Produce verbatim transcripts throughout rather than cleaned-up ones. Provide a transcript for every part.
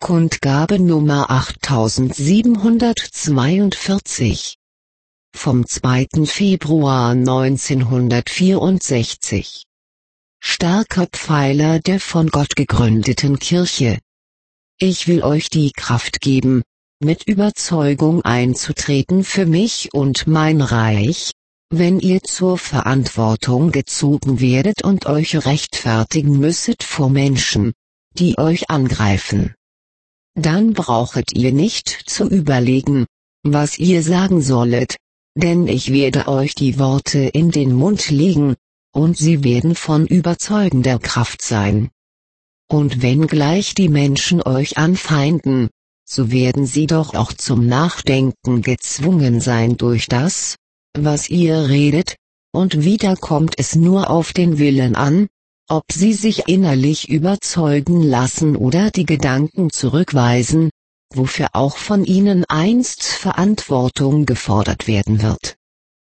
Kundgabe Nummer achttausendsiebenhundertzweiundvierzig vom zweiten Februar neunzehnhundertvierundsechzig. Starker Pfeiler der von Gott gegründeten Kirche. Ich will euch die Kraft geben, mit Überzeugung einzutreten für mich und mein Reich, wenn ihr zur Verantwortung gezogen werdet und euch rechtfertigen müsset vor Menschen, die euch angreifen. Dann brauchet ihr nicht zu überlegen, was ihr sagen sollet, denn ich werde euch die Worte in den Mund legen, und sie werden von überzeugender Kraft sein. Und wenngleich die Menschen euch anfeinden, so werden sie doch auch zum Nachdenken gezwungen sein durch das, was ihr redet, und wieder kommt es nur auf den Willen an, ob sie sich innerlich überzeugen lassen oder die Gedanken zurückweisen, wofür auch von ihnen einst Verantwortung gefordert werden wird.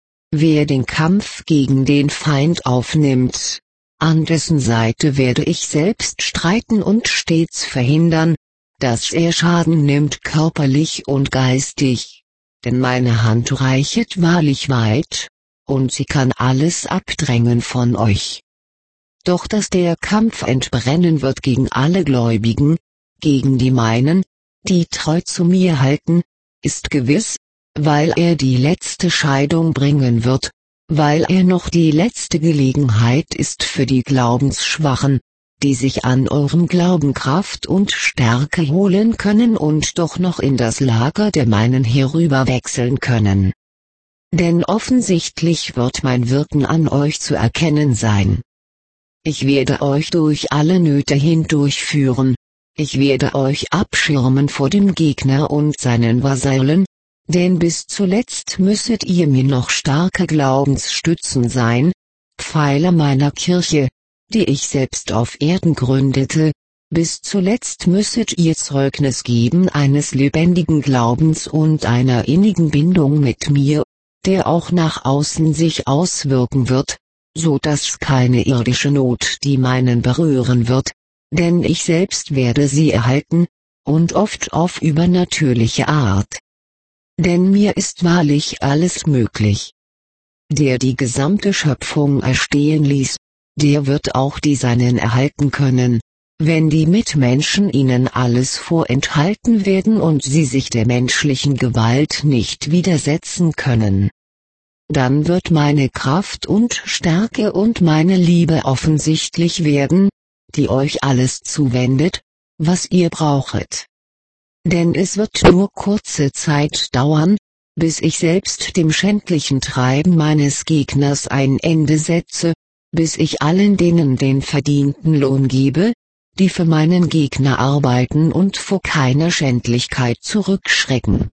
Wer den Kampf gegen den Feind aufnimmt, an dessen Seite werde ich selbst streiten und stets verhindern, dass er Schaden nimmt körperlich und geistig, denn meine Hand reichet wahrlich weit, und sie kann alles abdrängen von euch. Doch dass der Kampf entbrennen wird gegen alle Gläubigen, gegen die meinen, die treu zu mir halten, ist gewiss, weil er die letzte Scheidung bringen wird, weil er noch die letzte Gelegenheit ist für die Glaubensschwachen, die sich an eurem Glauben Kraft und Stärke holen können und doch noch in das Lager der meinen herüberwechseln können. Denn offensichtlich wird mein Wirken an euch zu erkennen sein. Ich werde euch durch alle Nöte hindurchführen, ich werde euch abschirmen vor dem Gegner und seinen Vasallen, denn bis zuletzt müsset ihr mir noch starke Glaubensstützen sein, Pfeiler meiner Kirche, die ich selbst auf Erden gründete, bis zuletzt müsset ihr Zeugnis geben eines lebendigen Glaubens und einer innigen Bindung mit mir, der auch nach außen sich auswirken wird, so dass keine irdische Not die meinen berühren wird, denn ich selbst werde sie erhalten, und oft auf übernatürliche Art. Denn mir ist wahrlich alles möglich. Der die gesamte Schöpfung erstehen ließ, der wird auch die Seinen erhalten können, wenn die Mitmenschen ihnen alles vorenthalten werden und sie sich der menschlichen Gewalt nicht widersetzen können. Dann wird meine Kraft und Stärke und meine Liebe offensichtlich werden, die euch alles zuwendet, was ihr brauchet. Denn es wird nur kurze Zeit dauern, bis ich selbst dem schändlichen Treiben meines Gegners ein Ende setze, bis ich allen denen den verdienten Lohn gebe, die für meinen Gegner arbeiten und vor keiner Schändlichkeit zurückschrecken.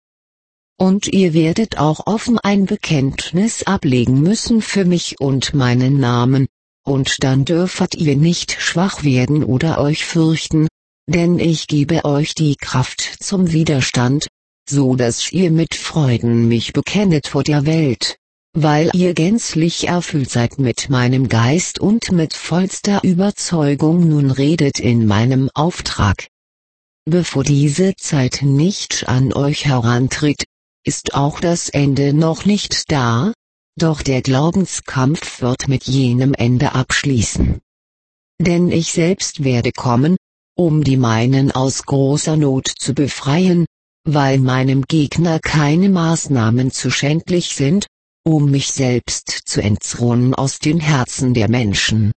Und ihr werdet auch offen ein Bekenntnis ablegen müssen für mich und meinen Namen, und dann dürfet ihr nicht schwach werden oder euch fürchten, denn ich gebe euch die Kraft zum Widerstand, so dass ihr mit Freuden mich bekennet vor der Welt, weil ihr gänzlich erfüllt seid mit meinem Geist und mit vollster Überzeugung nun redet in meinem Auftrag. Bevor diese Zeit nicht an euch herantritt, ist auch das Ende noch nicht da, doch der Glaubenskampf wird mit jenem Ende abschließen. Denn ich selbst werde kommen, um die meinen aus großer Not zu befreien, weil meinem Gegner keine Maßnahmen zu schändlich sind, um mich selbst zu entzronen aus den Herzen der Menschen.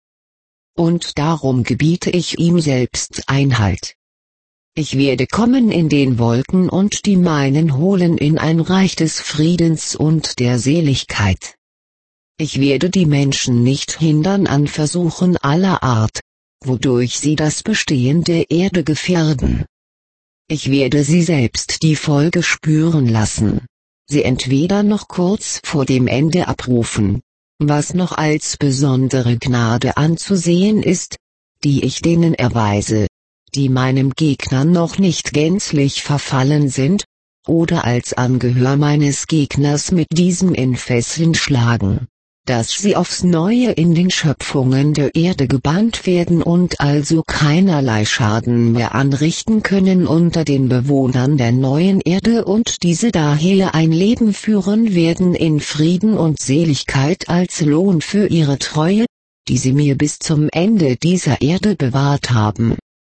Und darum gebiete ich ihm selbst Einhalt. Ich werde kommen in den Wolken und die meinen holen in ein Reich des Friedens und der Seligkeit. Ich werde die Menschen nicht hindern an Versuchen aller Art, wodurch sie das Bestehen der Erde gefährden. Ich werde sie selbst die Folge spüren lassen, sie entweder noch kurz vor dem Ende abrufen, was noch als besondere Gnade anzusehen ist, die ich denen erweise, die meinem Gegner noch nicht gänzlich verfallen sind, oder als Angehör meines Gegners mit diesem in Fesseln schlagen. dass sie aufs Neue in den Schöpfungen der Erde gebannt werden und also keinerlei Schaden mehr anrichten können unter den Bewohnern der neuen Erde und diese daher ein Leben führen werden in Frieden und Seligkeit als Lohn für ihre Treue, die sie mir bis zum Ende dieser Erde bewahrt haben.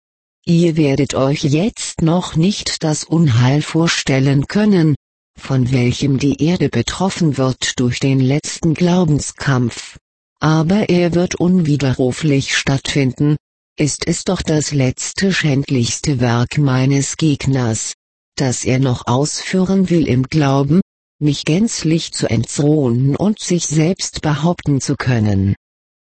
Ihr werdet euch jetzt noch nicht das Unheil vorstellen können, von welchem die Erde betroffen wird durch den letzten Glaubenskampf. Aber er wird unwiderruflich stattfinden, ist es doch das letzte schändlichste Werk meines Gegners, das er noch ausführen will im Glauben, mich gänzlich zu entthronen und sich selbst behaupten zu können.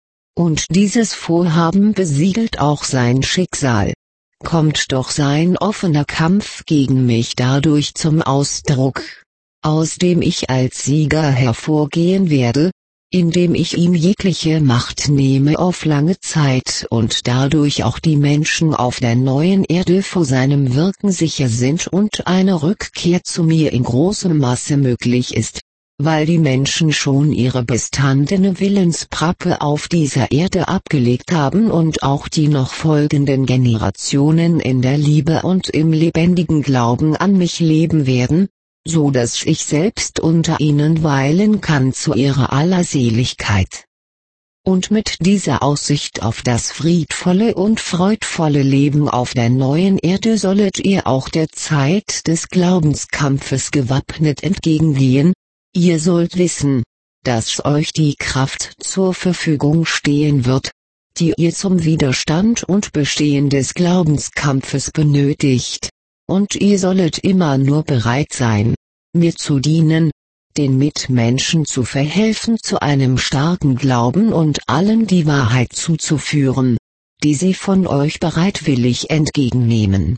Und dieses Vorhaben besiegelt auch sein Schicksal. Kommt doch sein offener Kampf gegen mich dadurch zum Ausdruck, aus dem ich als Sieger hervorgehen werde, indem ich ihm jegliche Macht nehme auf lange Zeit und dadurch auch die Menschen auf der neuen Erde vor seinem Wirken sicher sind und eine Rückkehr zu mir in großem Maße möglich ist, weil die Menschen schon ihre bestandene Willensprappe auf dieser Erde abgelegt haben und auch die noch folgenden Generationen in der Liebe und im lebendigen Glauben an mich leben werden, so dass ich selbst unter ihnen weilen kann zu ihrer aller Seligkeit. Und mit dieser Aussicht auf das friedvolle und freudvolle Leben auf der neuen Erde sollet ihr auch der Zeit des Glaubenskampfes gewappnet entgegengehen. Ihr sollt wissen, dass euch die Kraft zur Verfügung stehen wird, die ihr zum Widerstand und Bestehen des Glaubenskampfes benötigt, und ihr sollet immer nur bereit sein, mir zu dienen, den Mitmenschen zu verhelfen zu einem starken Glauben und allen die Wahrheit zuzuführen, die sie von euch bereitwillig entgegennehmen.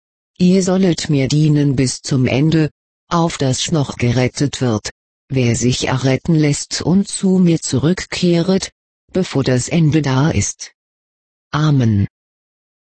Ihr sollet mir dienen bis zum Ende, auf das noch gerettet wird, wer sich erretten lässt und zu mir zurückkehret, bevor das Ende da ist. Amen.